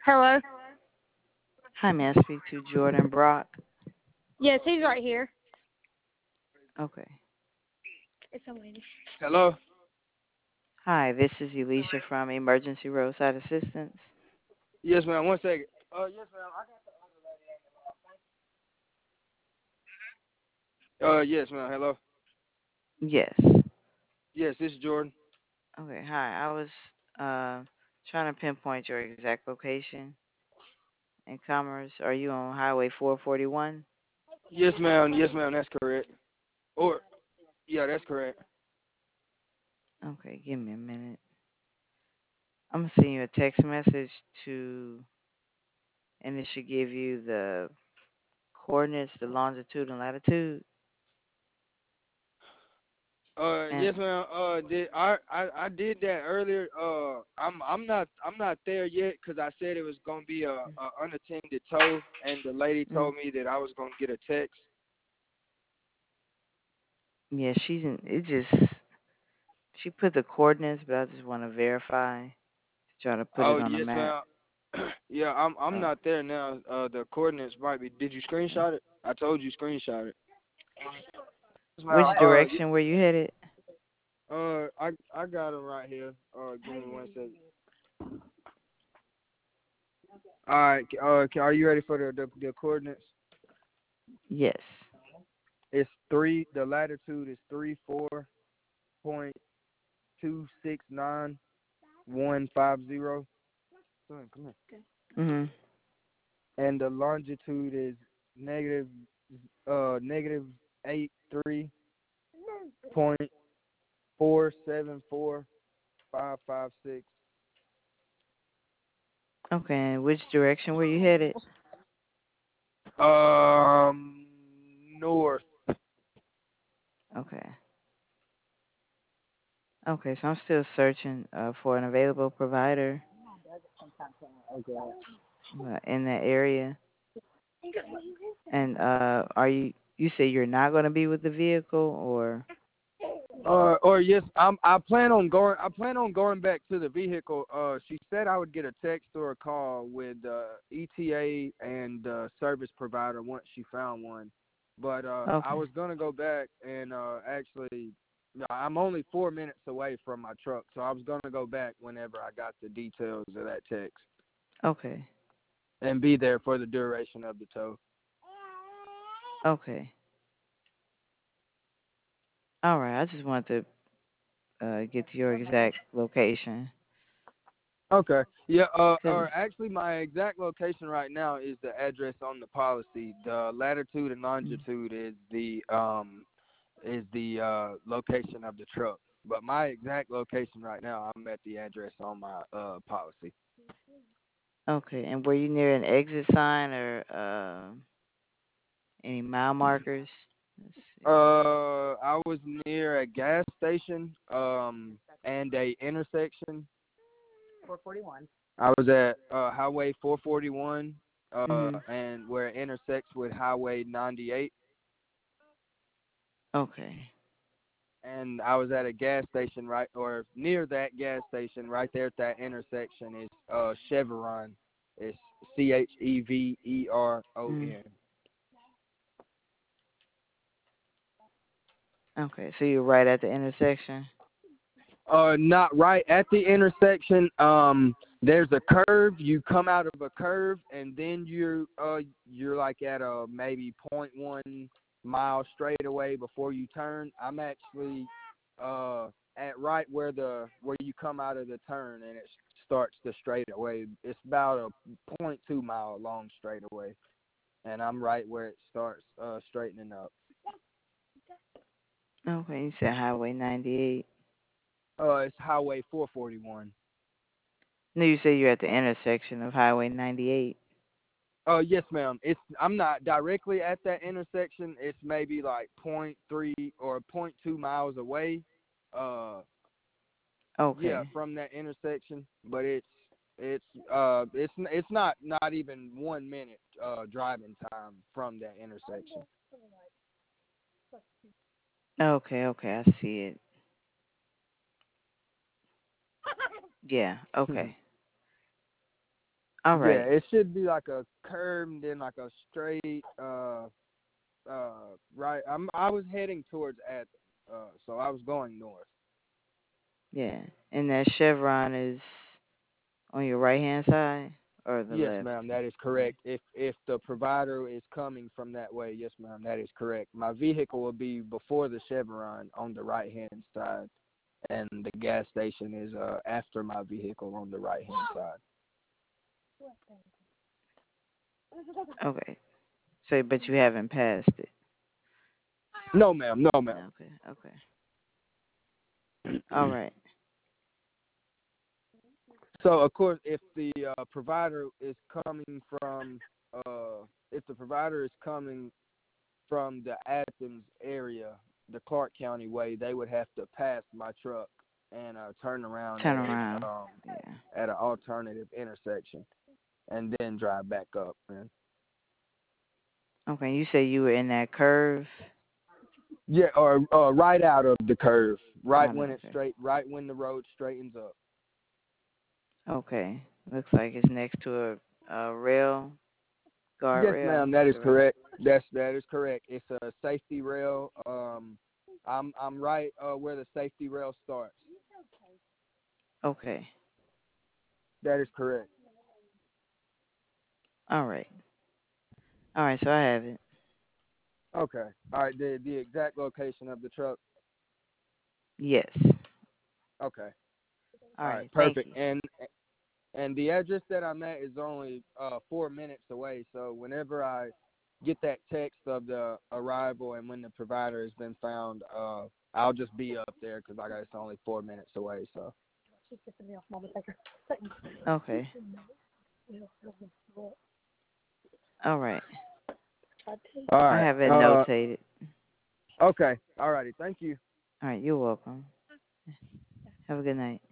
Hello? Hi, may I speak to Jordan Brock? Yes, he's right here. Okay. It's a lady. Hello? Hi, this is Elisha from Emergency Roadside Assistance. Yes, ma'am. One second. Yes, ma'am. Yes, ma'am. Hello? Yes. Yes, this is Jordan. Okay, hi. I was trying to pinpoint your exact location in Commerce. Are you on Highway 441? Yes, ma'am. Yes, ma'am. That's correct. Or, yeah, that's correct. Okay, give me a minute. I'm going to send you a text message to, and it should give you the coordinates, the longitude and latitude. And Yes, ma'am. Did I did that earlier. I'm not there yet because I said it was gonna be a unattended tow, and the lady mm, told me that I was gonna get a text. yeah, she put the coordinates, but I just want to verify to try to put it Oh, on the yes, map. ma'am. Yeah, I'm Oh. not there now. The coordinates might be. Did you screenshot it? I told you screenshot it. Yes, Which ma'am. direction were you headed? I got them right here. Give me one second. All right. Are you ready for the coordinates? Yes. It's three. The latitude is 34.269150. Come here. Mhm. And the longitude is negative 83.474556. Okay. And which direction were you headed? North. Okay. Okay. So I'm still searching for an available provider in that area. And are you say you're not going to be with the vehicle or? Or yes, I plan on going. I plan on going back to the vehicle. She said I would get a text or a call with ETA and service provider once she found one. But I Okay. was gonna go back and actually, no, I'm only 4 minutes away from my truck, so I was gonna go back whenever I got the details of that text Okay. and be there for the duration of the tow. Okay. All right. I just wanted to get to your exact location. Okay. Yeah. Cause. Or actually, my exact location right now is the address on the policy. The latitude and longitude is the location of the truck. But my exact location right now, I'm at the address on my policy. Okay. And were you near an exit sign or any mile markers? Let's see. I was near a gas station and a intersection. 441. I was at Highway 441 Mhm. and where it intersects with Highway 98. Okay. And I was at a gas station right or near that gas station right there at that intersection is Chevron. It's Mm. Cheveron. Okay. So you're right at the intersection. Not right at the intersection. There's a curve. You come out of a curve, and then you're like at a maybe .1 mile straightaway before you turn. I'm actually at right where you come out of the turn, and it starts the straightaway. It's about a .2 mile long straightaway, and I'm right where it starts straightening up. Okay. You said Highway 98. It's Highway 441. No, you say you're at the intersection of Highway 98. Yes, ma'am. I'm not directly at that intersection. It's maybe like .3 or .2 miles away. Uh, yeah, Okay. from that intersection. But it's not even 1 minute driving time from that intersection. Okay. Okay. I see it. Yeah. Okay. All Yeah, right. it should be like a curve and then like a straight right. I was heading towards Athens, so I was going north. Yeah. And that chevron is on your right hand side or the Yes, left? ma'am, that is correct. If the provider is coming from that way, yes, ma'am, that is correct. My vehicle will be before the chevron on the right hand side, and the gas station is after my vehicle on the right hand side. Okay. So, but you haven't passed it. No, ma'am, no, ma'am. Okay. Okay. All right. So, of course, if the provider is coming from if the provider is coming from the Athens area, the Clark County way, they would have to pass my truck and turn around Turn around. Yeah. at an alternative intersection, and then drive back up. Man. Okay. You say you were in that curve. Yeah, or right out of the curve, right Out when of it's there. straight, right when the road straightens up. Okay. Looks like it's next to a rail, Yes, guardrail. ma'am, that is Correct. correct. That is correct. It's a safety rail. I'm right where the safety rail starts. Okay. That is correct. All right. All right. So I have it. Okay. All right. The exact location of the truck. Yes. Okay. All All right. right. Thank Perfect. you. And the address that I'm at is only 4 minutes away. So whenever I get that text of the arrival and when the provider has been found, I'll just be up there because I got it's only 4 minutes away. So. Okay. All right. All I right. have it notated. Okay. All righty. Thank you. All right. You're welcome. Have a good night.